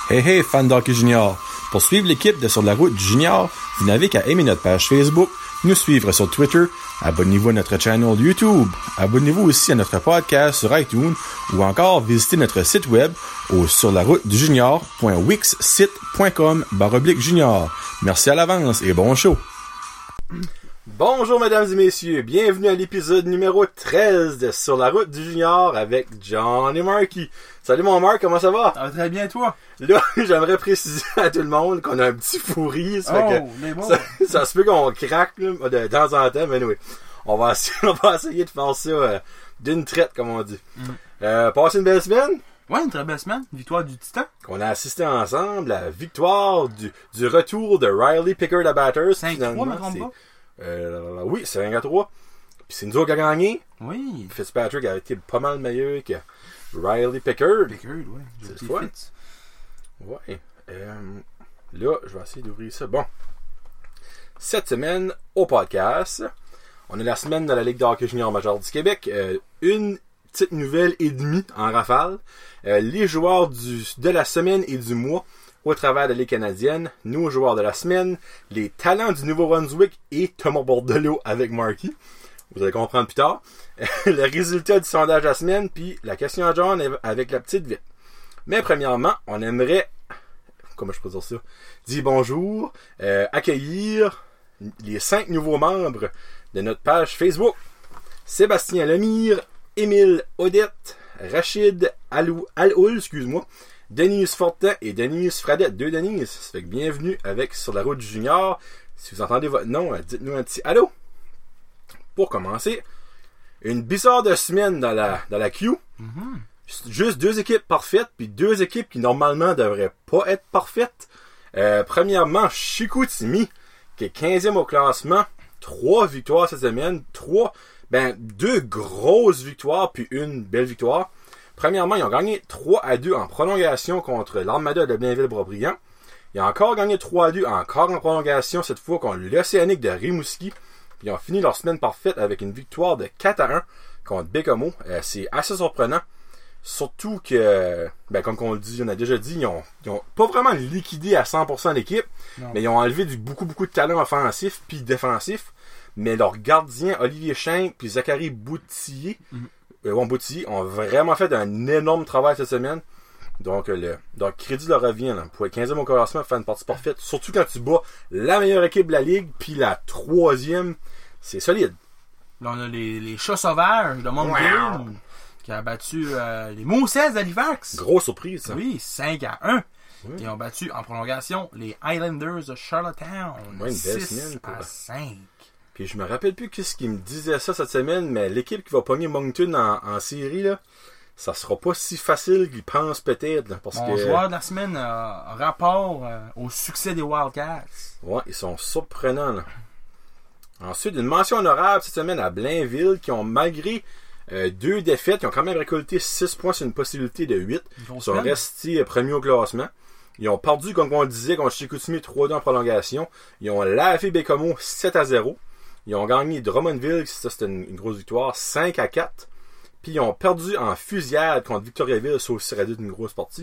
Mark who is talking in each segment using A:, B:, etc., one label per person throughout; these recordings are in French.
A: Hey hey, fans d'hockey junior! Pour suivre l'équipe de Sur la route du junior, vous n'avez qu'à aimer notre page Facebook, nous suivre sur Twitter, abonnez-vous à notre channel YouTube, abonnez-vous aussi à notre podcast sur iTunes ou encore visitez notre site web au surlaroutedujunior.wixsite.com/junior. Merci à l'avance et bon show! Bonjour mesdames et messieurs, bienvenue à l'épisode numéro 13 de Sur la route du junior avec John et Marky. Salut mon Mark, comment ça va?
B: Ça va très bien toi?
A: Là, j'aimerais préciser à tout le monde qu'on a un petit fourri, ça, ça se peut qu'on craque là, de temps en temps, mais oui. On va essayer de faire ça d'une traite, comme on dit. Passez une belle semaine?
B: Ouais, une très belle semaine. Victoire du Titan.
A: On a assisté ensemble à la victoire du retour de Riley Pickard à Batters.
B: 5-3, me trompe pas?
A: Oui, c'est 5-3. Puis c'est nous autres qui a gagné.
B: Oui.
A: Fitzpatrick a été pas mal meilleur que Riley Pickard.
B: Pickard, oui.
A: C'est le fun. Ouais. Là, je vais essayer d'ouvrir ça. Bon. Cette semaine, au podcast, on est la semaine de la Ligue d'hockey junior majeure du Québec. Une petite nouvelle et demie en rafale. Les joueurs de la semaine et du mois au travers de la Ligue canadienne, nos joueurs de la semaine, les talents du Nouveau-Brunswick et Thomas Bordelot avec Marky. Vous allez comprendre plus tard. Le résultat du sondage de la semaine, puis la question à John avec la petite vite. Mais premièrement, on aimerait, comment je peux dire ça, dire bonjour, accueillir les 5 nouveaux membres de notre page Facebook. Sébastien Lemire, Émile Odette, Rachid Alhoul, excuse-moi, Denise Fortin et Denise Fradette. 2 Denise. Ça fait que bienvenue avec Sur la route du junior. Si vous entendez votre nom, dites-nous un petit allô. Pour commencer, une bizarre de semaine dans la Q. Juste 2 équipes parfaites, puis 2 équipes qui normalement devraient pas être parfaites. Premièrement, Chicoutimi, qui est 15e au classement. 3 victoires cette semaine. 2 grosses victoires, puis une belle victoire. Premièrement, ils ont gagné 3-2 en prolongation contre l'Armada de Blainville-Boisbriand. Ils ont encore gagné 3-2 encore en prolongation, cette fois contre l'Océanique de Rimouski. Puis ils ont fini leur semaine parfaite avec une victoire de 4-1 contre Bécomo. C'est assez surprenant. Surtout que, comme on le dit, on a déjà dit, ils ont pas vraiment liquidé à 100% l'équipe, mais ils ont enlevé beaucoup de talent offensif puis défensif. Mais leurs gardiens, Olivier Schenck puis Zachary Boutillier, Boutillier, ont vraiment fait un énorme travail cette semaine. Donc, leur crédit leur revient. Là, pour être 15e au classement, faire une partie parfaite. Surtout quand tu bats la meilleure équipe de la Ligue, puis la 3e, c'est solide.
B: Là, on a les Chats sauvages de Montréal qui a battu les Moussets d'Halifax.
A: Grosse surprise, ça.
B: Oui, 5-1. Oui. Ils ont battu en prolongation les Islanders de Charlottetown.
A: Ouais, une belle
B: 6-5.
A: Puis je me rappelle plus qu'est-ce qui me disait ça cette semaine, mais l'équipe qui va pogner Moncton en série, là, ça sera pas si facile qu'ils pensent peut-être. Là, parce
B: Mon joueur de la semaine a rapport au succès des Wildcats.
A: Ouais, ils sont surprenants. Là. Ensuite, une mention honorable cette semaine à Blainville qui ont, malgré 2 défaites, ils ont quand même récolté 6 points sur une possibilité de 8. Ils sont restés premiers au classement. Ils ont perdu, comme on le disait, contre Chicoutimi 3-2 en prolongation. Ils ont lavé Bécomo 7-0. Ils ont gagné Drummondville, ça c'était une grosse victoire, 5-4. Puis ils ont perdu en fusillade contre Victoriaville, ça aussi réduit une grosse partie,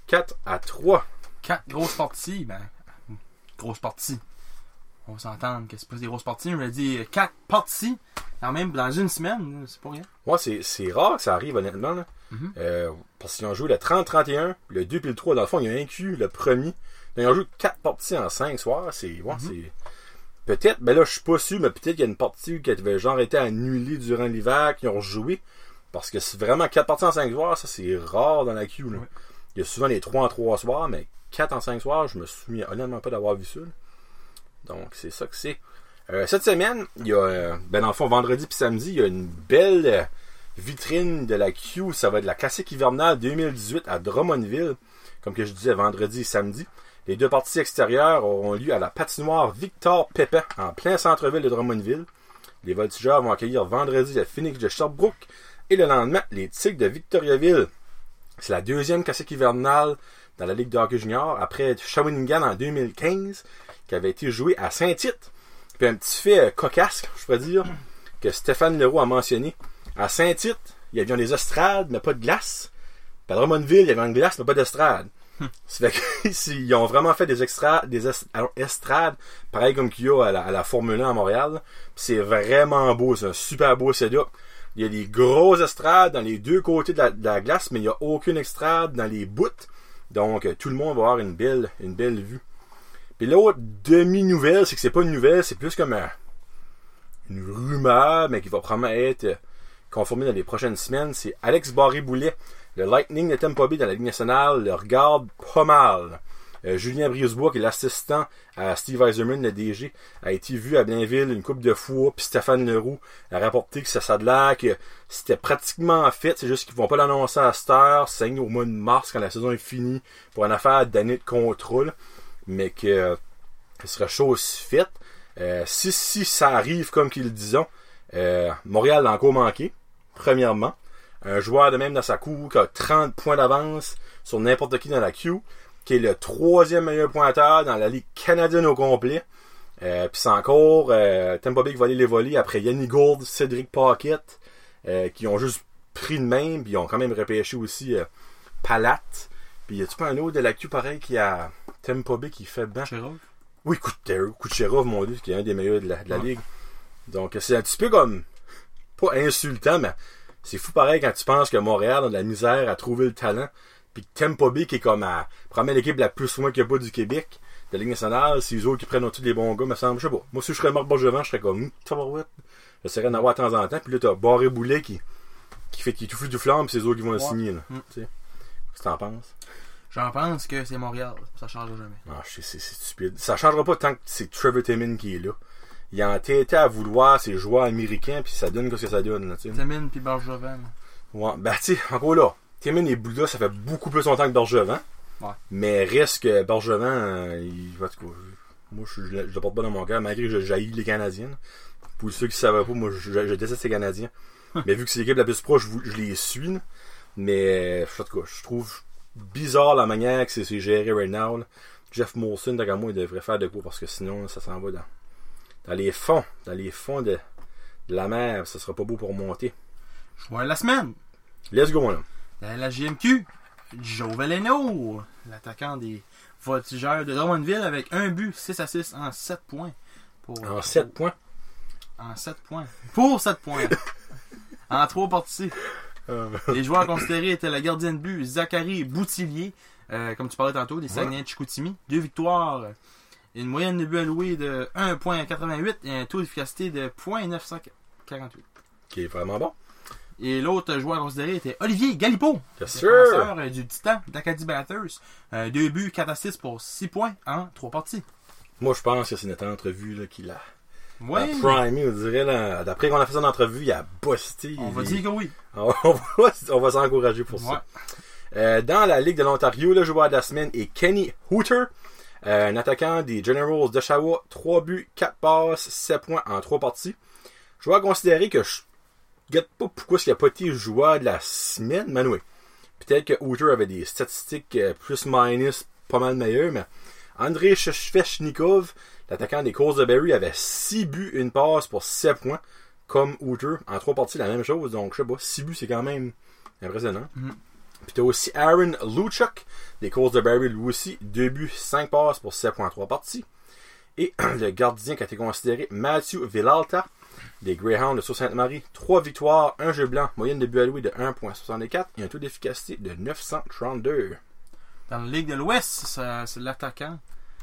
A: 4-3.
B: 4 grosses parties, grosse partie. On va s'entendre que c'est pas des grosses parties, je me dis 4 parties, quand même, dans une semaine, c'est pas rien.
A: Ouais, c'est rare que ça arrive, honnêtement. Là. Parce qu'ils ont joué le 30-31, le 2 puis le 3, dans le fond, ils ont inclus le premier. Ils ont joué 4 parties en 5 soirs, c'est... Peut-être, là je suis pas sûr, mais peut-être qu'il y a une partie qui avait genre été annulée durant l'hiver, qui ont rejoué. Parce que c'est vraiment 4 parties en 5 soirs, ça c'est rare dans la Q. Là. Il y a souvent les 3 en 3 soirs, mais 4 en 5 soirs, je me souviens honnêtement pas d'avoir vu ça. Là. Donc c'est ça que c'est. Cette semaine, il y a, dans le fond, vendredi puis samedi, il y a une belle vitrine de la Q. Ça va être la classique hivernale 2018 à Drummondville, comme que je disais vendredi et samedi. Les 2 parties extérieures auront lieu à la patinoire Victor Pépin, en plein centre-ville de Drummondville. Les Voltigeurs vont accueillir vendredi le Phoenix de Sherbrooke et le lendemain, les Tigres de Victoriaville. C'est la 2e classique hivernale dans la Ligue de hockey junior, après Shawinigan en 2015, qui avait été joué à Saint-Tite. Puis un petit fait cocasse, je pourrais dire, que Stéphane Leroux a mentionné. À Saint-Tite, il y avait des estrades, mais pas de glace. Puis à Drummondville, il y avait une glace, mais pas d'estrade. Ça fait qu'ils ont vraiment fait des estrades, pareil comme qu'il y a à la Formule 1 à Montréal. Puis c'est vraiment beau, c'est un super beau setup. Il y a des grosses estrades dans les deux côtés de la glace, mais il n'y a aucune estrade dans les bouts. Donc tout le monde va avoir une belle vue. Puis l'autre demi-nouvelle, c'est que c'est pas une nouvelle, c'est plus comme une rumeur, mais qui va probablement être confirmée dans les prochaines semaines. C'est Alex Barré-Boulet. Le Lightning de Tampa Bay dans la Ligue nationale le regarde pas mal. Julien Brisebois, qui est l'assistant à Steve Yzerman, le DG, a été vu à Blainville une couple de fois, puis Stéphane Leroux a rapporté que ça a de l'air que c'était pratiquement fait, c'est juste qu'ils vont pas l'annoncer à cette heure, c'est au mois de mars quand la saison est finie, pour une affaire d'année de contrôle, mais que ce serait chose faite. Si ça arrive comme qu'ils le disent, Montréal l'a encore manqué, premièrement. Un joueur de même dans sa cour qui a 30 points d'avance sur n'importe qui dans la queue, qui est le 3e meilleur pointeur dans la Ligue canadienne au complet. Puis c'est encore Tampa Bay qui va aller les voler après Yanni Gould, Cédric Paquette, qui ont juste pris de même, puis ils ont quand même repêché aussi Palat. Puis y a-tu pas un autre de la queue pareil qui a Tampa Bay qui fait bien? Oui, Kucherov, mon Dieu, qui est un des meilleurs de la Ligue. Donc c'est un petit peu comme, pas insultant, mais c'est fou pareil quand tu penses que Montréal a de la misère à trouver le talent. Puis Tampa Bay qui est comme à prendre l'équipe la plus loin qu'il n'y a pas du Québec, de la Ligue nationale, c'est eux autres qui prennent tous les bons gars, me semble. Je sais pas. Moi, si je serais Marc Bergevin, je serais comme tabarouette. J'essaierais d'en avoir de temps en temps. Puis là, t'as Barré-Boulet qui tout fou du flamme, puis c'est eux autres qui vont le signer. Là. Qu'est-ce que t'en penses?
B: J'en pense que c'est Montréal. Ça changera jamais.
A: Ah, c'est stupide. Ça changera pas tant que c'est Trevor Timmins qui est là. Il a entêté à vouloir ses joueurs américains, puis ça donne ce que ça donne.
B: Timmins puis Bergevin.
A: Ouais, ben tu sais, encore là, Timmins et Bouddha, ça fait beaucoup plus longtemps que Bergevin. Ouais. Mais reste que Bergevin, moi je le porte pas dans mon cœur, malgré que je jaillis les Canadiens. Pour ceux qui ne savaient pas, moi je déteste les Canadiens. Mais vu que c'est l'équipe la plus proche, je les suis. Là. Mais en tout cas, je trouve bizarre la manière que c'est géré right now. Là. Jeff Molson, tant qu'à moi, il devrait faire de quoi, parce que sinon, ça s'en va dans les fonds de la mer, ça sera pas beau pour monter.
B: Joueur de la semaine.
A: Let's go, là.
B: Dans la JMQ, Joe Veleno, l'attaquant des Voltigeurs de Drummondville avec un but, 6-6 en 7 points.
A: En 7 points?
B: En 7 points. Pour 7 points. En 3 parties. Les joueurs considérés étaient le gardien de but Zachary Boutillier, comme tu parlais tantôt, des Saguenay de Chicoutimi. 2 victoires, une moyenne de but alloué de 1.88 et un taux d'efficacité de 0.948.
A: Qui est vraiment bon.
B: Et l'autre joueur considéré était Olivier Galipeau,
A: défenseur
B: du Titan d'Acadie Bathurst. 2 buts, 4 pour 6 points en 3 parties.
A: Moi, je pense que c'est notre entrevue là, qui l'a primé, on dirait. Là, d'après qu'on a fait son entrevue, il a busté.
B: On va dire que oui.
A: On va s'encourager pour ça. Dans la Ligue de l'Ontario, le joueur de la semaine est Kenny Hooter, un attaquant des Generals d'Oshawa. 3 buts, 4 passes, 7 points en 3 parties. Joueur considéré que je ne regarde pas pourquoi il n'a pas été joueur de la semaine, mais oui. Peut-être que Hooter avait des statistiques plus-minus pas mal meilleures, mais Andrei Svechnikov, l'attaquant des Coles de Barrie, avait 6 buts, 1 passe pour 7 points, comme Hooter. En 3 parties, la même chose, donc je sais pas, 6 buts, c'est quand même impressionnant. Puis t'as aussi Aaron Luchuk, des Coles de Barrie, lui aussi, 2 buts, 5 passes pour 7 points en 3 parties. Et le gardien qui a été considéré, Matthew Villalta, des Greyhounds de Sault-Sainte-Marie, 3 victoires, 1 jeu blanc, moyenne de but alloué de 1.64 et un taux d'efficacité de 932.
B: Dans la Ligue de l'Ouest, c'est l'attaquant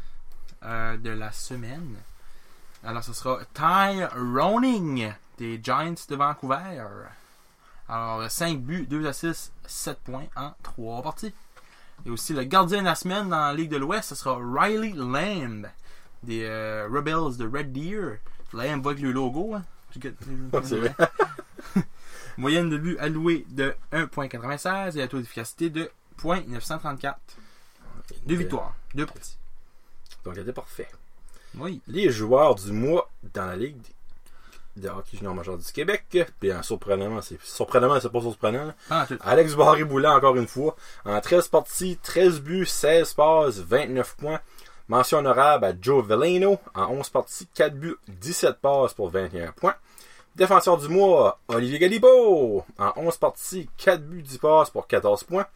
B: de la semaine. Alors, ce sera Ty Roning des Giants de Vancouver. Alors, 5 buts, 2 assists, 7 points en 3 parties. Et aussi, le gardien de la semaine dans la Ligue de l'Ouest, ce sera Riley Lamb des Rebels de Red Deer. Lamb va avec le logo. Hein.
A: C'est vrai.
B: Moyenne de but alloué de 1.96 et un taux d'efficacité de 0.934. 2 victoires, 2 parties.
A: Donc, c'était parfait.
B: Oui.
A: Les joueurs du mois dans la Ligue de hockey junior majeur du Québec. Bien, surprenamment, c'est pas surprenant. Alex Barré-Boulet, encore une fois. En 13 parties, 13 buts, 16 passes, 29 points. Mention honorable à Joe Veleno. En 11 parties, 4 buts, 17 passes pour 21 points. Défenseur du mois, Olivier Galipeau. En 11 parties, 4 buts, 10 passes pour 14 points.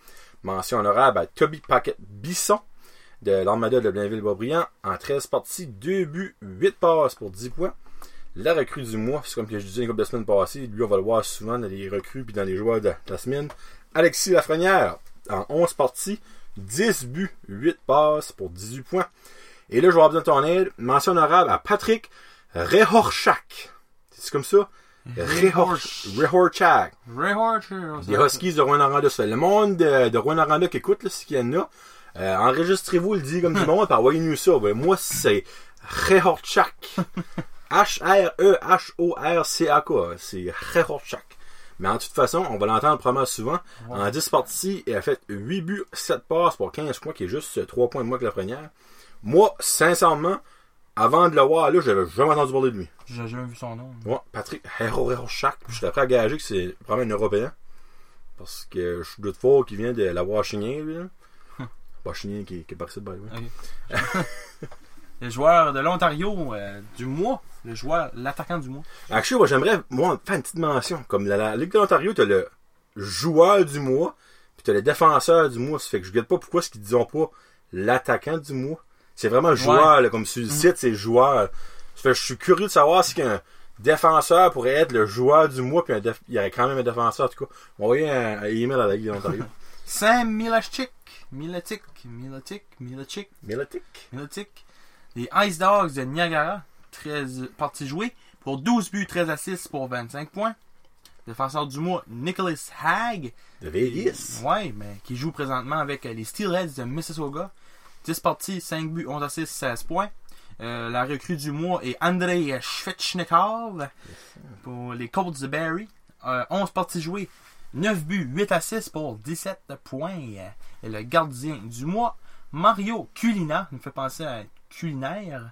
A: Mention honorable à Toby Paquette-Bisson de l'Armada de Blainville-Boisbriand. En 13 parties, 2 buts, 8 passes pour 10 points. La recrue du mois, c'est comme que je disais une couple de semaines passées, lui on va le voir souvent dans les recrues puis dans les joueurs de la semaine. Alexis Lafrenière, en 11 parties, 10 buts, 8 passes pour 18 points. Et là, je vais avoir besoin de ton aide. Mention honorable à Patrick Rehorchak. C'est comme ça? Rehorchak. Les Huskies de Rouyn-Noranda. C'est le monde de Rouyn-Noranda qui écoute, là, ce qu'il y en a. Enregistrez-vous le dit comme du monde, puis envoyez-nous ça. Ben, moi, c'est Rehorchak. H-R-E-H-O-R-C-A-K. C'est Rehorchak. Mais en toute façon, on va l'entendre probablement souvent. Ouais. En 10 parties, il a fait 8 buts, 7 passes pour 15 points, qui est juste 3 points de moins que la première. Moi, sincèrement, avant de le voir là, j'avais jamais entendu parler de lui.
B: J'ai jamais vu son nom.
A: Ouais, Patrick Rehorchak. Je serais prêt à gager que c'est probablement un Européen. Parce que je doute fort qu'il vient de la Washington, lui. Washington qui est parti de bail. Okay.
B: Le joueur de l'Ontario du mois. L'attaquant du mois.
A: Actually, moi, j'aimerais faire une petite mention. Comme la Ligue de l'Ontario, t'as le joueur du mois, puis t'as le défenseur du mois. Ça fait que je ne guette pas pourquoi est-ce qu'ils ne disent pas l'attaquant du mois. C'est vraiment joueur, là, comme sur le site, c'est joueur. Ça fait que je suis curieux de savoir si un défenseur pourrait être le joueur du mois, puis il y aurait quand même un défenseur, en tout cas. On va envoyer un email à la Ligue de l'Ontario.
B: Sam Miletic. Les Ice Dogs de Niagara, 13 parties jouées, pour 12 buts, 13 assists pour 25 points. Défenseur du mois, Nicholas Hague.
A: De Vegas.
B: Ouais, mais qui joue présentement avec les Steelheads de Mississauga. 10 parties, 5 buts, 11 assists, 16 points. La recrue du mois est Andrei Svechnikov pour les Colts de Barrie. 11 parties jouées, 9 buts, 8 assists pour 17 points. Et le gardien du mois, Mario Culina, il me fait penser à culinaire.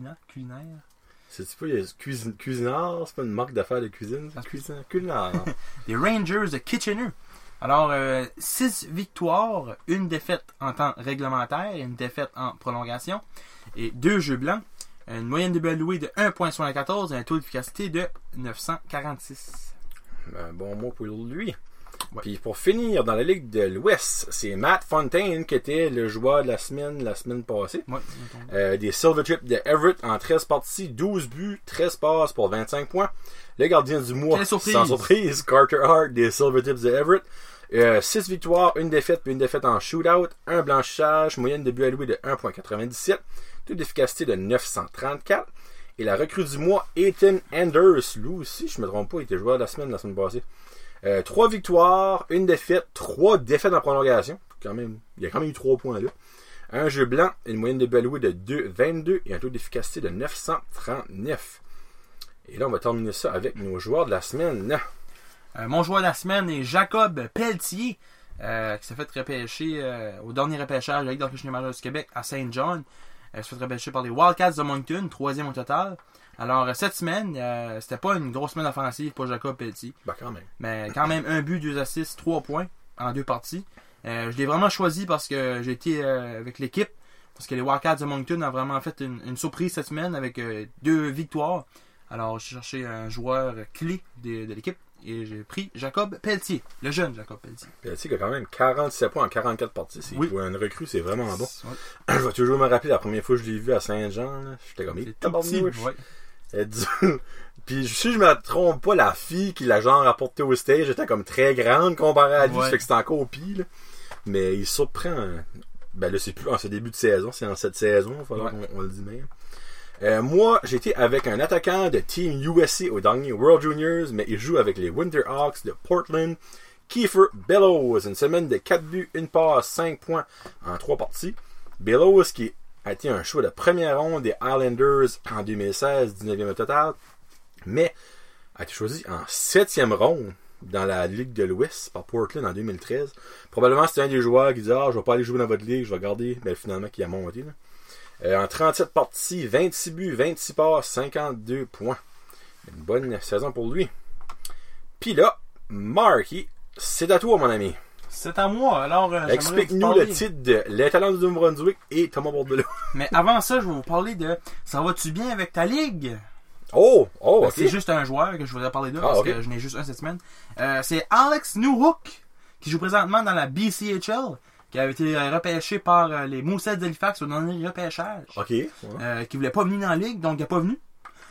A: C'est pas cuisinard, c'est pas une marque d'affaires de cuisine, c'est culinaire.
B: Les Rangers de Kitchener. Alors, 6 victoires, 1 défaite en temps réglementaire et 1 défaite en prolongation. Et 2 jeux blancs. Une moyenne de buts alloués de 1.74 et un taux d'efficacité de 946.
A: Un bon mot pour lui. Ouais. Puis pour finir, dans la Ligue de l'Ouest, c'est Matt Fontaine qui était le joueur de la semaine passée. Ouais, des Silvertips de Everett en 13 parties, 12 buts, 13 passes pour 25 points. Le gardien du mois, sans surprise, Carter Hart des Silvertips de Everett. 6 victoires, 1 défaite puis 1 défaite en shootout, 1 blanchissage, moyenne de buts alloués de 1.97, taux d'efficacité de 934. Et la recrue du mois, Ethan Anders, lui aussi, je ne me trompe pas, il était joueur de la semaine passée. 3 victoires, 1 défaite, 3 défaites en prolongation. Quand même, il y a quand même eu 3 points là. Un jeu blanc, une moyenne de buts alloués de 2,22 et un taux d'efficacité de 939. Et là, on va terminer ça avec nos joueurs de la semaine.
B: Mon joueur de la semaine est Jacob Pelletier, qui s'est fait repêcher au dernier repêchage de la Ligue d'Archéologie majeure du Québec à Saint John. Il s'est fait repêcher par les Wildcats de Moncton, 3e au total. Alors, cette semaine, c'était pas une grosse semaine offensive pour Jacob Pelletier.
A: Ben, quand même.
B: Mais quand même, 1 but, 2 assists, 3 points en 2 parties. Je l'ai vraiment choisi parce que j'ai été avec l'équipe. Parce que les Wildcats de Moncton ont vraiment fait une surprise cette semaine avec 2 victoires. Alors, j'ai cherché un joueur clé de l'équipe. Et j'ai pris Jacob Pelletier, le jeune Jacob Pelletier.
A: Pelletier qui a quand même 47 points en 44 parties. Pour une recrue, c'est vraiment bon.
B: Ouais.
A: Je vais toujours me rappeler la première fois que je l'ai vu à Saint-Jean. J'étais comme, puis si je me trompe pas, la fille qui l'a genre apporté au stage était comme très grande comparée à lui, ça fait que c'est encore pire. Mais il surprend. Ben là, c'est plus en ce début de saison, c'est en cette saison, il faudra qu'on le dise même. Moi, j'étais avec un attaquant de Team USA au dernier World Juniors, mais il joue avec les Winterhawks de Portland, Kiefer Bellows. Une semaine de 4 buts, 1 passe, 5 points en 3 parties. Bellows qui a été un choix de première ronde des Islanders en 2016, 19e au total, mais a été choisi en 7e ronde dans la Ligue de l'Ouest par Portland en 2013. Probablement c'était un des joueurs qui disait « je vais pas aller jouer dans votre ligue, je vais garder », mais finalement qui a monté. En 37 parties, 26 buts, 26 passes, 52 points. Une bonne saison pour lui. Puis là, Marky, c'est à toi mon ami.
B: C'est à moi, alors
A: explique-nous le titre de Les Talents du Nouveau-Brunswick et Thomas Bordelot.
B: Mais avant ça, je vais vous parler de ça va-tu bien avec ta ligue?
A: Ok.
B: C'est juste un joueur que je voudrais parler de parce que je n'ai juste un cette semaine. C'est Alex Newhook qui joue présentement dans la BCHL, qui a été repêché par les Mooseheads d'Halifax au dernier repêchage.
A: OK.
B: Qui voulait pas venir dans la ligue, donc il n'est pas venu.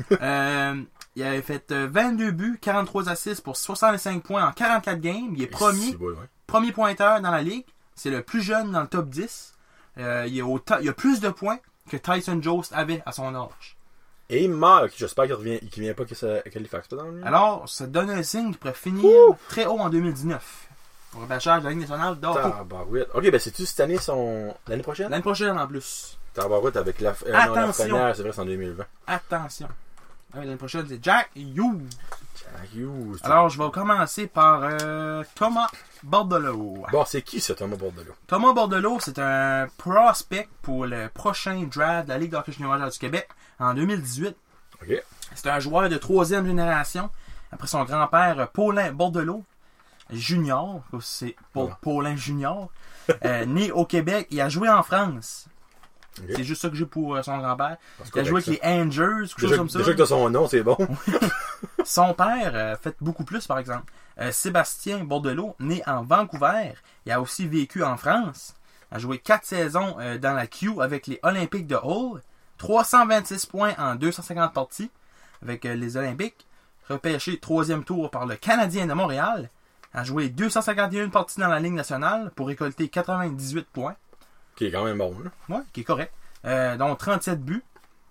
B: Il avait fait 22 buts, 43 assists pour 65 points en 44 games. Il est premier pointeur dans la ligue. C'est le plus jeune dans le top 10. Il a plus de points que Tyson Jost avait à son âge.
A: Et il meurt. J'espère qu'il vient pas à Halifax. Pas dans le...
B: Alors, ça donne un signe qu'il pourrait finir très haut en 2019. Au repêchage de la Ligue nationale d'Hockey.
A: OK, ben c'est-tu cette année l'année prochaine?
B: L'année prochaine en plus.
A: Tabarouette avec la première, c'est vrai, c'est en 2020.
B: Attention. L'année prochaine, c'est Jack Hughes.
A: Jack Hughes.
B: Alors, je vais commencer par Thomas Bordelot.
A: Bon, c'est qui ce Thomas Bordelot?
B: Thomas Bordelot, c'est un prospect pour le prochain draft de la Ligue d'hockey junior majeure du Québec en 2018.
A: OK.
B: C'est un joueur de 3e génération. Après son grand-père, Paulin Bordelot, junior. C'est Paulin Junior. Né au Québec. Il a joué en France. Okay. C'est juste ça que j'ai pour son grand-père. Il a joué avec les Angels, quelque chose comme ça.
A: Déjà que t'as son nom, c'est bon.
B: Son père fait beaucoup plus, par exemple. Sébastien Bordelot, né en Vancouver, il a aussi vécu en France. Il a joué 4 saisons dans la Q avec les Olympiques de Hull. 326 points en 250 parties avec les Olympiques. Repêché 3e tour par le Canadien de Montréal. Il a joué 251 parties dans la Ligue nationale pour récolter 98 points.
A: Qui est quand même bon. Hein?
B: Oui, qui est correct. Donc 37 buts.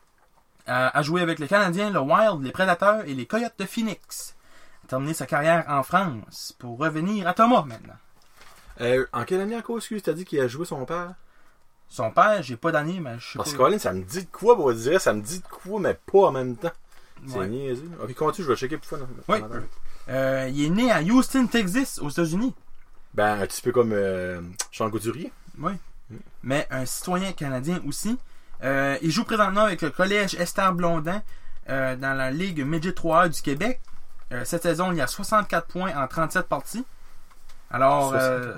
B: A joué avec le Canadien, le Wild, les Prédateurs et les Coyotes de Phoenix. A terminé sa carrière en France pour revenir à Thomas maintenant.
A: En quelle année encore, excuse, t'as dit qu'il a joué son père?
B: Son père, j'ai pas d'année, mais je sais pas.
A: Parce que Colin, ça me dit de quoi, on dirait, ça me dit de quoi, mais pas en même temps. C'est niaiseux. Ok, continue, je vais checker plus fois.
B: Oui. Il est né à Houston, Texas, aux États-Unis.
A: Ben, un petit peu comme Sean Couturier.
B: Oui. Mais un citoyen canadien aussi. Il joue présentement avec le collège Esther Blondin dans la Ligue Midget 3A du Québec. Cette saison, il y a 64 points en 37 parties. Alors,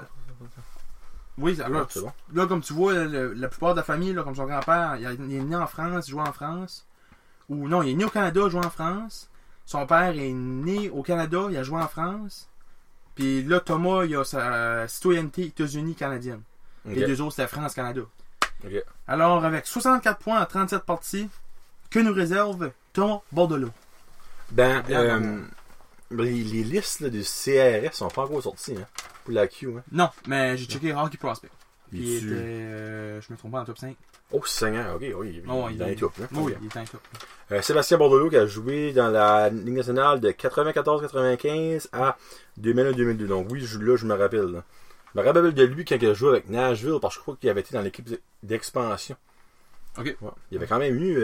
B: oui, alors,
A: c'est bon.
B: Là, comme tu vois, la plupart de la famille, là, comme son grand-père, il est né en France, il joue en France. Ou non, il est né au Canada, il joue en France. Son père est né au Canada, il a joué en France. Puis là, Thomas, il a sa citoyenneté États-Unis canadienne. Okay. Les deux autres, c'était France-Canada.
A: Okay.
B: Alors, avec 64 points en 37 parties, que nous réserve Thomas Bordelot?
A: Ben, les listes là, du CRS sont pas encore sorties, hein, pour la Q. Hein.
B: Non, mais j'ai checké Hockey Prospect. Il était, je me trompe pas, en top 5.
A: Oh, Seigneur, ok, oui, il est dans les top. Hein.
B: Oui, il est dans les top.
A: Sébastien Bordelot qui a joué dans la Ligue nationale de 94-95 à 2001-2002. Donc oui, là, je me rappelle. Là. Je me rappelle de lui quand il a joué avec Nashville, parce que je crois qu'il avait été dans l'équipe d'expansion.
B: Ok.
A: Ouais. Il avait quand même eu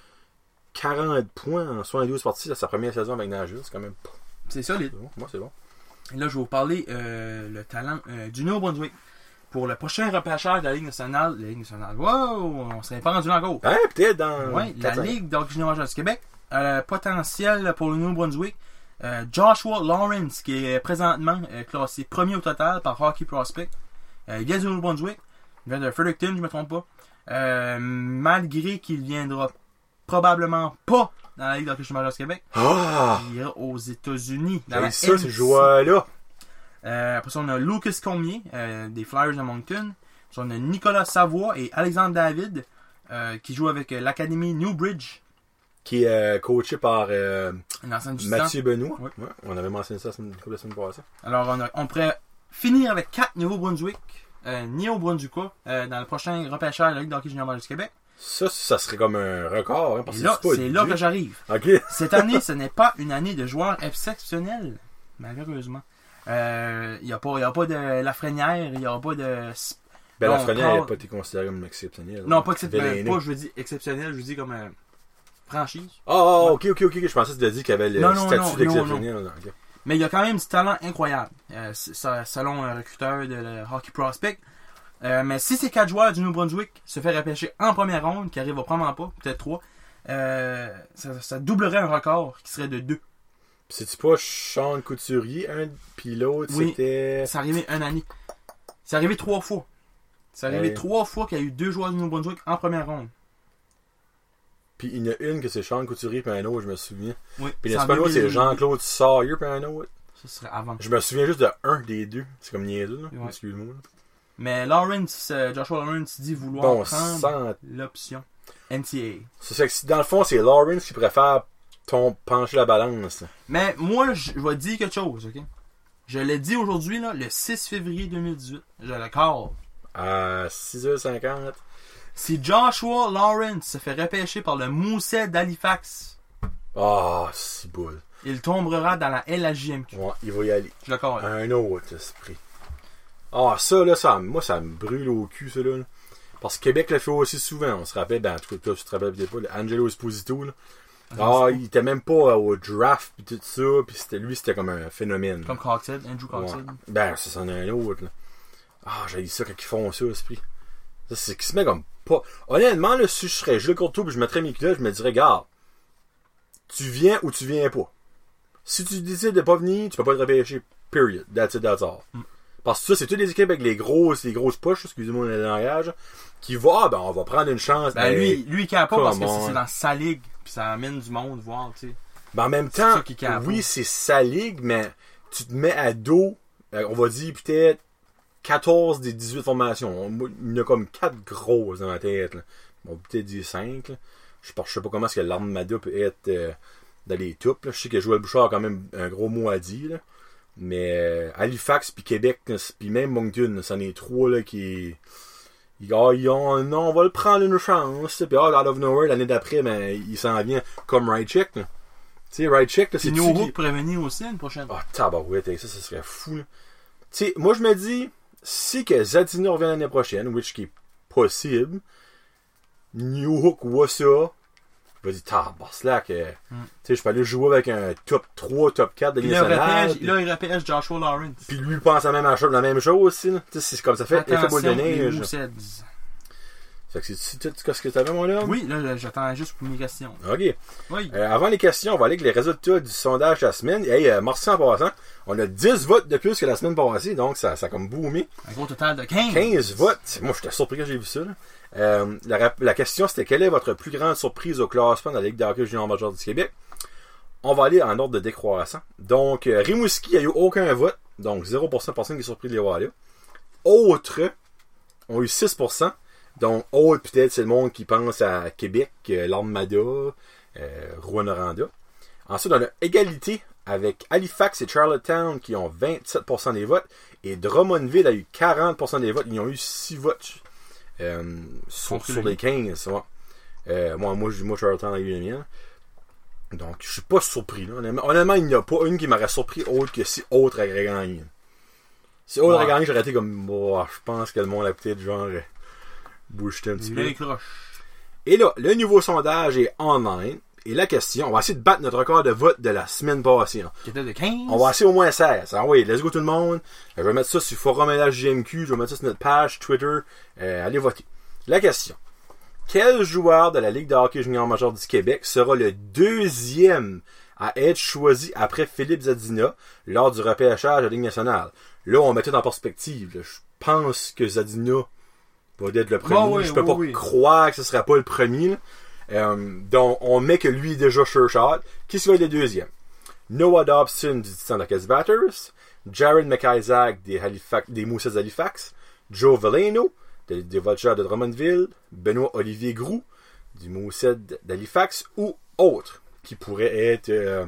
A: 40 points en 72 parties à sa première saison avec Nashville. C'est quand même...
B: C'est solide.
A: C'est bon. Moi, c'est bon.
B: Et là, je vais vous parler le talent du Nouveau-Brunswick. Pour le prochain repêchage de la Ligue nationale. La Ligue nationale. Wow! On serait pas rendu là encore.
A: Hein? Peut-être dans...
B: Oui, la Ligue d'hockey junior majeur du Québec. Potentiel pour le Nouveau-Brunswick. Joshua Lawrence, qui est présentement classé premier au total par Hockey Prospect. Il vient du Nouveau-Brunswick. Il vient de Fredericton, je ne me trompe pas. Malgré qu'il viendra probablement pas dans la Ligue d'hockey junior majeur du Québec. Il ira aux États-Unis. Dans la
A: ça, ce joueur-là.
B: Après ça, on a Lucas Cormier des Flyers de Moncton. On a Nicolas Savoie et Alexandre David qui jouent avec l'Académie Newbridge.
A: Qui est coaché par
B: Mathieu
A: Benoît.
B: Oui.
A: Ouais, on avait mentionné ça la semaine passée.
B: Alors, on pourrait finir avec 4 Nouveau-Brunswick, Néo-Brunswickois, dans le prochain repêchage de la Ligue d'hockey junior majeur du Québec.
A: Ça serait comme un record. Hein, parce
B: là, c'est là que j'arrive.
A: Okay.
B: Cette année, ce n'est pas une année de joueurs exceptionnels, malheureusement. Il n'y a pas de Lafrenière, il n'y aura pas de...
A: Ben, Lafrenière n'a pas été considéré comme exceptionnel.
B: Non, pas exceptionnel. Pas, je veux dire exceptionnel, je veux dire comme franchise.
A: Ok. Je pensais que tu as dit qu'il y avait le statut d'exceptionnel.
B: Non. Okay. Mais il y a quand même du talent incroyable, selon un recruteur de Hockey Prospect. Mais si ces 4 joueurs du Nouveau-Brunswick se fait repêcher en première ronde, qui arrivent probablement pas, peut-être 3, ça doublerait un record qui serait de 2.
A: C'est-tu pas Sean Couturier, puis l'autre, c'était...
B: c'est arrivé une année. C'est arrivé 3 fois. C'est arrivé 3 fois qu'il y a eu 2 joueurs du Nouveau-Brunswick en première ronde.
A: Puis il y en a une que c'est Sean Couturier, puis un autre, je me souviens.
B: Oui.
A: Puis l'espagnol, c'est Jean-Claude Sawyer, puis un autre.
B: Ça serait avant.
A: Je me souviens juste de un des deux. C'est comme niaiseux, là.
B: Ouais.
A: Excuse-moi. Là.
B: Mais Joshua Lawrence dit vouloir
A: Bon,
B: prendre l'option NCAA.
A: Ça fait que dans le fond, c'est Lawrence qui préfère pencher la balance.
B: Mais moi, je vais te dire quelque chose, ok? Je l'ai dit aujourd'hui, là, le 6 février 2018. Je le call.
A: À 6h50.
B: Si Joshua Lawrence se fait repêcher par le Mousset d'Halifax,
A: Ah, c'est boule.
B: il tombera dans la LHJMQ.
A: Ouais, il va y aller.
B: Je le call.
A: Un autre esprit. Ah, ça, là, moi, ça me brûle au cul, ça, là. Parce que Québec le fait aussi souvent. On se rappelle, ben, toi, tu te rappelles peut-être pas, Angelo Esposito, là. Ah, il était même pas au draft pis tout ça, pis c'était comme un phénomène.
B: Comme Cocktail, Andrew Cocktail.
A: Ouais. Ben, ça c'en est un autre, là. Ah, j'ai dit ça quand ils font ça, esprit. Ça, c'est qu'ils se met comme pas. Honnêtement, là, si je serais Jules Courtois pis je mettrais mes culottes, je me dirais, regarde, tu viens ou tu viens pas. Si tu décides de pas venir, tu peux pas te repêcher. Period. That's it, that's all. Parce que ça, c'est toutes les équipes avec les grosses poches, excusez-moi le langage, qui vont, ben, on va prendre une chance.
B: Ben, lui, il cape pas parce que
A: on.
B: c'est dans sa ligue, pis ça amène du monde voir, tu sais.
A: Ben, en même temps, oui, c'est sa ligue, mais tu te mets à dos, on va dire peut-être 14 des 18 formations. Il y en a comme 4 grosses dans ma tête, là. Bon, peut-être dire 5, là. Je sais pas comment est-ce que l'Armada peut être dans les tops, là. Je sais que Joël Bouchard a quand même un gros mot à dire, là. Mais Halifax puis Québec puis même Moncton, c'en est 3 là qui non, on va le prendre une chance. Puis out of nowhere l'année d'après, mais il s'en vient comme Rychek. Tu sais, Rychek, c'est
B: New Hook pourrait venir aussi l'année prochaine.
A: Ah, tabarouette, ça serait fou. Tu sais, moi je me dis, si que Zadina revient l'année prochaine, which qui est possible, New Hook voit ça. Vas-y, tabarnak. Tu sais, je peux aller jouer avec un top 3, top 4 de Ligue nationale.
B: Là, il repêche Joshua Lawrence.
A: Puis lui pense la même chose aussi. Tu sais, c'est comme ça fait effet boule de neige. Fait que c'est tout ce que tu avais, mon homme?
B: Oui, là, j'attends juste pour mes questions.
A: OK.
B: Oui.
A: Avant les questions, on va aller avec les résultats du sondage de la semaine. Hey, merci en passant. On a 10 votes de plus que la semaine passée, donc ça a comme boomé.
B: Un gros total de 15.
A: 15 votes. Moi, j'étais surpris quand j'ai vu ça. Là. La question, c'était quelle est votre plus grande surprise au classement de la Ligue de hockey junior major du Québec? On va aller en ordre de décroissant. Donc, Rimouski, il n'y a eu aucun vote. Donc, 0% de personnes qui est surpris de les voir là. Autres ont eu 6%. Donc, autres, peut-être, c'est le monde qui pense à Québec, l'Armada, Rouyn-Noranda. Ensuite, on a égalité avec Halifax et Charlottetown qui ont 27% des votes. Et Drummondville a eu 40% des votes. Ils ont eu 6 votes sur les 15. Ouais. Moi, Charlottetown a eu les miens. Donc, je suis pas surpris. Là. Honnêtement, il n'y a pas une qui m'aurait surpris autre que si autre a gagné. Si autre a gagné, j'aurais été comme, je pense que le monde a peut-être genre bougé un petit peu. Et là, le nouveau sondage est online. Et la question, on va essayer de battre notre record de vote de la semaine passée. Hein.
B: Qui était de 15.
A: On va essayer au moins 16. Ah oui, let's go tout le monde. Je vais mettre ça sur Forum LHJMQ. Je vais mettre ça sur notre page Twitter. Allez voter. La question. Quel joueur de la Ligue de hockey junior major du Québec sera le deuxième à être choisi après Philippe Zadina lors du repêchage de la Ligue nationale? Là, on met tout en perspective. Là. Je pense que Zadina va être le premier. Je peux pas croire que ce ne sera pas le premier. Donc, on met que lui est déjà sure shot. Qui sera le deuxième? Noah Dobson du Titan d'Acadie Batters, Jared McIsaac des Moussets d'Halifax, Joe Veleno des Vultures de Drummondville, Benoît Olivier Groux du Mousset d'Halifax ou autre qui pourrait être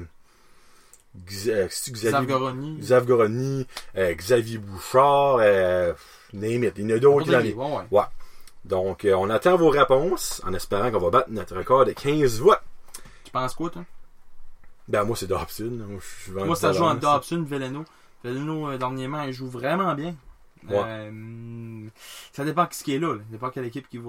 A: Zavgoroni, Xavier Bouchard, name it. Il y en a d'autres dans les... Ouais. Donc, on attend vos réponses en espérant qu'on va battre notre record de 15 votes.
B: Tu penses quoi, toi?
A: Ben, moi, c'est Dobson.
B: Moi, ça joue entre Dobson et Veleno. Veleno, dernièrement, il joue vraiment bien.
A: Ouais.
B: Ça dépend de ce qui est là. Ça dépend de quelle équipe qui va...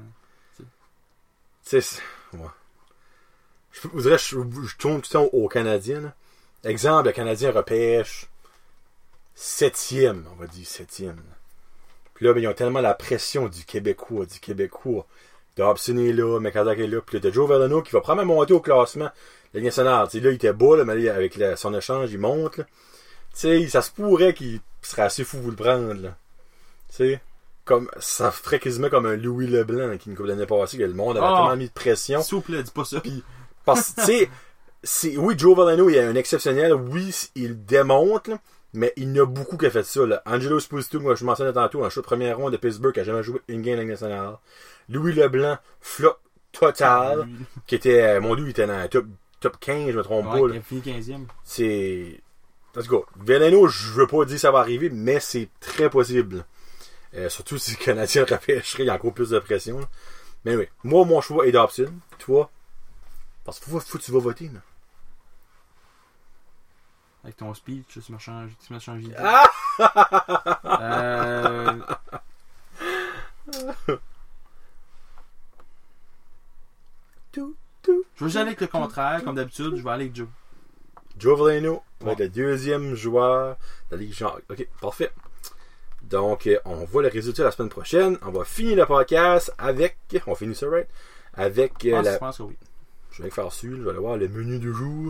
A: Tu sais, ouais. Je tourne tout le temps aux Canadiens. Là. Exemple, le Canadien repêche 7e, on va dire 7e. Puis là, ben, ils ont tellement la pression du Québécois. Dobson est là, McIsaac est là. Puis là, t'as Joe Veleno qui va probablement monter au classement de la Ligue nationale. T'sais, là, il était bas, là, mais avec son échange, il monte. Tu sais, ça se pourrait qu'il serait assez fou vous le prendre. Tu sais, comme ça ferait quasiment comme un Louis Leblanc qui, une couple d'années passée, que le monde avait tellement mis de pression.
B: S'il vous plaît, dis pas ça.
A: Puis, parce que, tu sais, Oui, Joe Veleno, il est un exceptionnel. Oui, il démonte, là, mais il y en a beaucoup qui a fait ça. Là. Angelo Esposito, moi je mentionnais tantôt, un show de première ronde de Pittsburgh qui a jamais joué une game de Ligue nationale. Louis Leblanc, flop total, qui était, mon Dieu, il était dans le top 15, je me trompe pas.
B: Il a fini 15e.
A: C'est... Let's go. Veleno, je veux pas dire que ça va arriver, mais c'est très possible. Surtout si le Canadien repêcherait, il y a encore plus de pression. Là. Mais oui, moi, mon choix est Dobson. Toi, parce que faut que tu vas voter. Là.
B: Avec ton speech, tu m'as changé d'idée.
A: Ah!
B: Je vais aller avec le contraire, comme d'habitude, je vais aller avec Joe.
A: Joe Veleno va être le deuxième joueur de la Ligue Jean. Ok, parfait. Donc, on voit le résultat la semaine prochaine. On va finir le podcast avec... On finit ça, right? Avec
B: Je pense que oui.
A: Je vais faire suivre, je vais aller voir le menu du jour.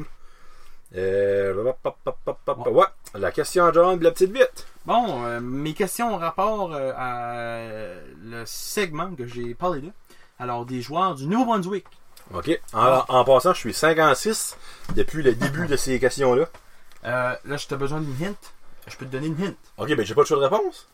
A: Ouais, la question à John, la petite vite.
B: Bon, mes questions en rapport à le segment que j'ai parlé là. Alors, des joueurs du Nouveau-Brunswick.
A: Ok. En passant, je suis 56 depuis le début de ces questions-là.
B: Là, je t'ai besoin d'une hint. Je peux te donner une hint.
A: Ok, ben j'ai pas de choix de réponse.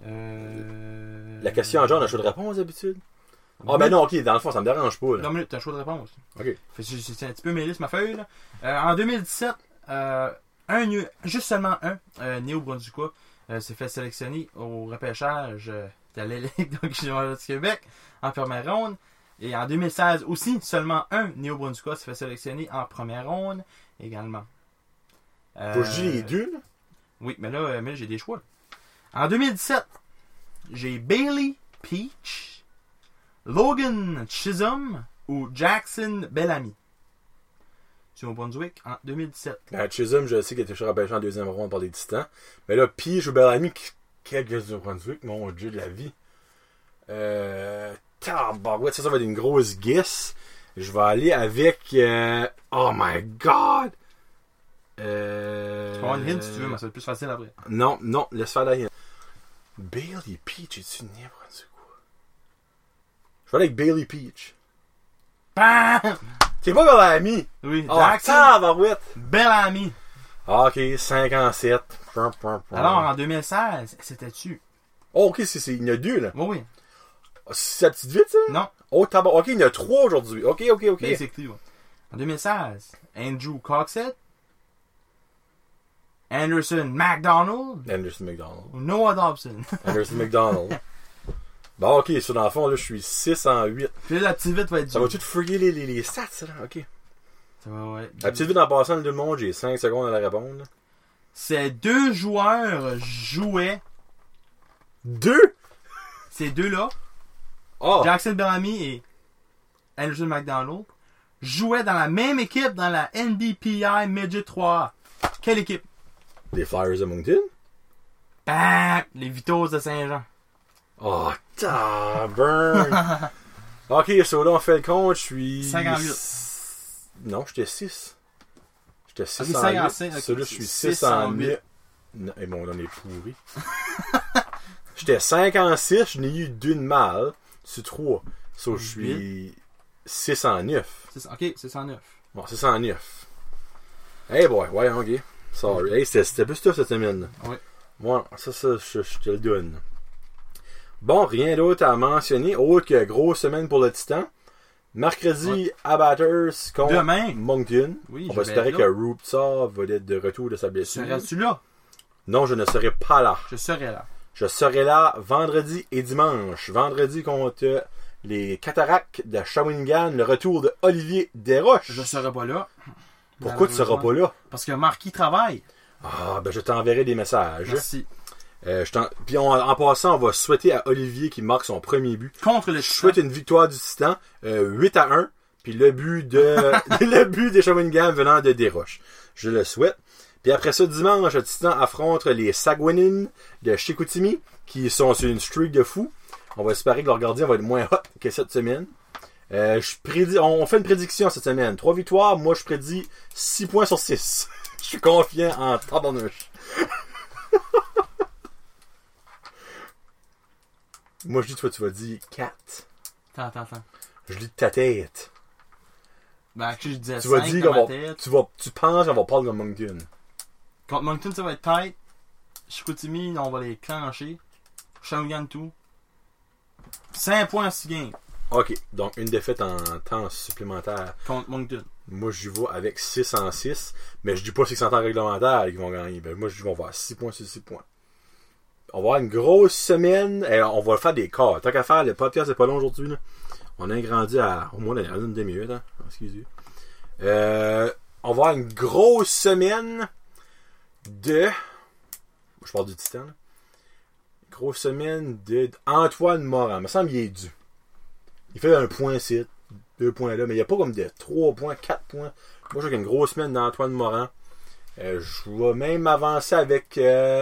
A: La question à John a un choix de réponse d'habitude. Ah ben non, ok, dans le fond, ça me dérange pas. Là.
B: 2 minutes, t'as un choix de réponse.
A: Ok.
B: C'est un petit peu mêlé sur ma feuille. Là. En 2017, juste seulement un Néo-Brunswickois s'est fait sélectionner au repêchage de la Ligue du Québec en première ronde. Et en 2016 aussi, seulement un Néo-Brunswickois s'est fait sélectionner en première ronde également.
A: Faut que je dise les deux, là?
B: Oui, mais là, j'ai des choix. En 2017, j'ai Bailey Peach, Logan Chisholm ou Jackson Bellamy. C'est au Brunswick en 2017.
A: Ben, Chisholm, je sais qu'il était repêché en deuxième ronde par les Titans. Mais là, Peach ou Bellamy, quel gars du Brunswick, mon Dieu de la vie. Ouais, ça va être une grosse guess. Je vais aller avec... oh my God!
B: Tu peux avoir une hint si tu veux, mais ça va être plus facile après.
A: Non, laisse faire la hint. Bailey Peach, es-tu né, Brunswick? Je vais aller avec Bailey Peach.
B: BAM!
A: T'es pas Bellamy?
B: Oui,
A: Oh,
B: Jackson Bellamy.
A: Ok, 57.
B: Alors, en 2016, c'était-tu?
A: Oh, ok, il y en a deux, là.
B: Oui.
A: C'est la petite vite, ça?
B: Non.
A: Oh, tabac. Ok, il y en a trois aujourd'hui. Ok.
B: Basically, ouais. En 2016, Andrew Coxett, Anderson McDonald ou Noah Dobson.
A: Anderson McDonald. Bon, ok, ça dans le fond, là, je suis 6 en 8.
B: Puis là, la petite vite va être
A: Ça va-tu te fouiller les stats, ça, là? Ok.
B: Ça va, ouais.
A: La petite vite en passant le monde, j'ai 5 secondes à la répondre.
B: Ces deux joueurs jouaient.
A: Deux?
B: Ces deux-là,
A: Oh!
B: Jackson Bellamy et Anderson McDonald, jouaient dans la même équipe dans la NBPI Midget 3. Quelle équipe?
A: Les Flyers de Moncton?
B: Bam! Les Vitos de Saint-Jean.
A: Oh, burn! Ok, so là, on fait le compte, je suis...
B: 58.
A: Non, j'étais 6. J'étais 6
B: okay,
A: en
B: 5
A: 8.
B: en 5, okay.
A: Ça, là, je suis 6 en 8. Non, et bon, on est pourri. J'étais 5 en 6, je n'ai eu d'une mal. C'est 3. So, je suis 6 en 9.
B: Ok, 6 en 9.
A: Bon, 6 en 9. Hey boy, ouais, ok. Sorry. Hey, c'était plus ça cette semaine.
B: Oui.
A: Ouais, ça, je te le donne. Bon, rien d'autre à mentionner, autre que grosse semaine pour le Titan. Mercredi, Abatters contre
B: demain.
A: Moncton.
B: Oui,
A: on va espérer que Rupsa va être de retour de sa blessure.
B: Seras-tu là?
A: Non, je ne serai pas là.
B: Je serai là.
A: Je serai là vendredi et dimanche. Vendredi contre les Cataractes de Shawinigan, le retour de Olivier Desroches.
B: Je serai pas là.
A: Pourquoi tu seras pas là?
B: Parce que Marquis travaille.
A: Ah, ben je t'enverrai des messages.
B: Merci.
A: Puis en passant, on va souhaiter à Olivier qui marque son premier but.
B: Contre le
A: Je souhaite une victoire du Titan, 8-1. Puis le but des Shawinigan venant de Desroches. Je le souhaite. Puis après ça, dimanche, le Titan affronte les Saguenay de Chicoutimi, qui sont sur une streak de fou. On va espérer que leur gardien va être moins hot que cette semaine. On fait une prédiction cette semaine. 3 victoires, moi je prédis 6 points sur 6. Je suis confiant en tabarnouche. Moi je dis, toi tu vas dire 4.
B: Attends.
A: Je dis ta tête.
B: Ben, actually, je disais
A: Tu vas
B: 5
A: dire
B: dans ma
A: qu'on
B: tête.
A: tu penses qu'on va parler de Moncton.
B: Contre Moncton, ça va être tight. Chicoutimi, on va les clencher. Shawinigan, tout. 5 points à 6 games.
A: Ok, donc une défaite en temps supplémentaire.
B: Contre Moncton.
A: Moi, je vais avec 6 en 6, mais je dis pas que c'est en temps réglementaire qu'ils vont gagner. Ben, moi, je dis qu'on va avoir 6 points sur 6 points. On va avoir une grosse semaine, et on va faire des cas. Tant qu'à faire, le podcast n'est pas long aujourd'hui. Là. On a grandi à au moins une demi-heure. Hein? Excusez. On va avoir une grosse semaine de... Je parle du Titan. Là. Grosse semaine de Antoine Morin. Il me semble qu'il est dû. Il fait 1 point ici, 2 points là, mais il n'y a pas comme de 3 points, 4 points. Moi, j'ai une grosse semaine d'Antoine Morin. Je vais même avancer avec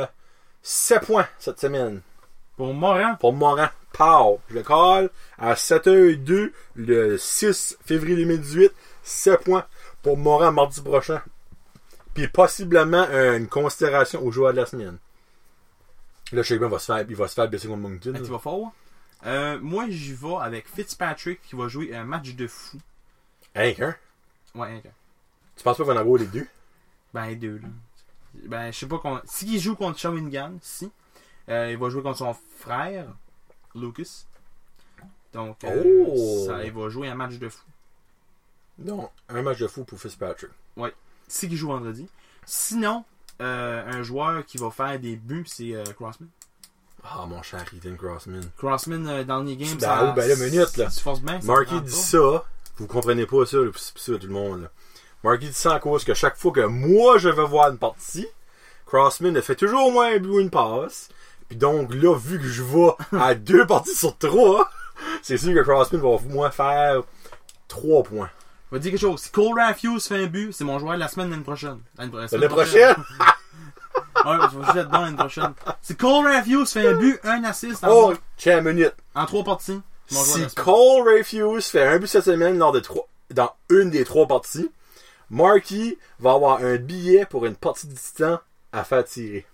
A: 7 points cette semaine.
B: Pour Morin.
A: Pour Morin. Pow! Je le call à 7h02 le 6 février 2018. 7 points pour Morin mardi prochain. Puis possiblement une considération au joueur de la semaine. Là, je sais qu'il va se faire blesser contre Moncton.
B: Tu vas fort? Moi, j'y vais avec Fitzpatrick qui va jouer un match de fou.
A: Hein?
B: Ouais, un.
A: Tu penses pas qu'on en gros les deux?
B: Ben, les deux, là. Ben, je sais pas qu'on. S'il joue contre Shawinigan, si. Il va jouer contre son frère, Lucas. Donc, il va jouer un match de fou.
A: Non, un match de fou pour Fitzpatrick.
B: Ouais. S'il joue vendredi. Sinon, un joueur qui va faire des buts, c'est Crossman.
A: Ah, mon cher Ethan Crossman.
B: Crossman, dans les games,
A: ben, ben là, minute, là.
B: Tu forces bien,
A: Marky dit ça. Vous comprenez pas ça, c'est ça, tout le monde, là. Marky dit ça à cause que chaque fois que moi, je vais voir une partie, Crossman fait toujours au moins un but ou une passe. Puis donc, là, vu que je vais à 2 parties sur 3, c'est sûr que Crossman va au moins faire 3 points.
B: Je vais te dire quelque chose. Si Cole Rafuse fait un but, c'est mon joueur de la semaine l'année prochaine.
A: L'année prochaine?
B: Ouais, je vais juste être dedans l'année prochaine. Si Cole Rafuse fait un but, un assist
A: tiens, minute.
B: En 3 parties, mon joueur de la
A: Si
B: semaine.
A: Cole Rafuse fait un but cette semaine dans une des 3 parties, Marky va avoir un billet pour une partie du Titan à faire tirer.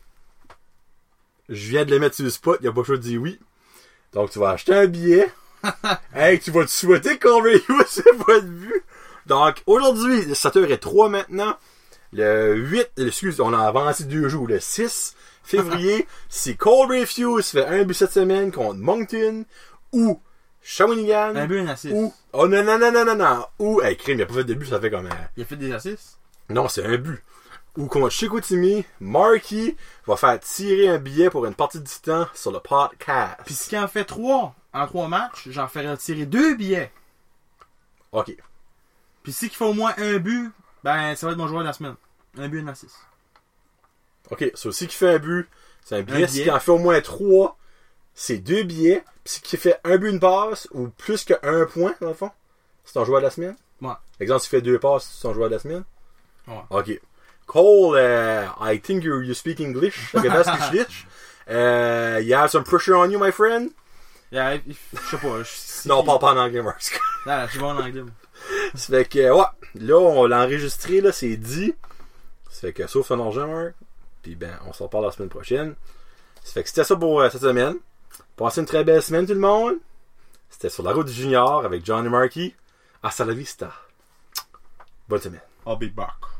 A: Je viens de le mettre sur le spot, il a pas chaud de dire oui. Donc tu vas acheter un billet. Hey, tu vas te souhaiter qu'on réussisse pas de vue. Donc aujourd'hui, le 7h03 maintenant. Le 8, excuse, on a avancé 2 jours. Le 6 février, si Cole Rafuse fait un but cette semaine contre Moncton ou Shawinigan.
B: Un but, un assist.
A: Ou, oh non. Ou, hey, crime, il a pas fait de but, ça fait comme
B: Il a fait des assists?
A: Non, c'est un but. Ou contre Chicoutimi, Marky va faire tirer un billet pour une partie du Titan sur le podcast.
B: Puis s'il en fait 3 en 3 matchs, j'en ferai tirer 2 billets.
A: Ok.
B: Puis s'il fait au moins un but, ben ça va être mon joueur de la semaine. Un but, un assist.
A: Ok, so, si qui fait un but, c'est un billet. Si qui en fait au moins 3, c'est 2 billets. Puis si qui fait un but, une passe, ou plus que 1 point, dans le fond, c'est ton joueur de la semaine.
B: Ouais.
A: Exemple, s'il fait 2 passes, c'est ton joueur de la semaine.
B: Ouais.
A: Ok. Cole, I think you speak English. Like a best English. You have some pressure on you, my friend?
B: Yeah, je sais pas.
A: Non, on parle pas en anglais, Marc.
B: Non, je suis bon en anglais.
A: Ça fait que, ouais, là, on l'a enregistré, là, c'est dit. Ça fait que, sauf son argent, Marc. Puis, ben, on se reparle la semaine prochaine. Ça fait que c'était ça pour cette semaine. Passez une très belle semaine, tout le monde. C'était sur la route du Junior avec John et Marky. Hasta la vista. Bonne semaine.
B: I'll be back.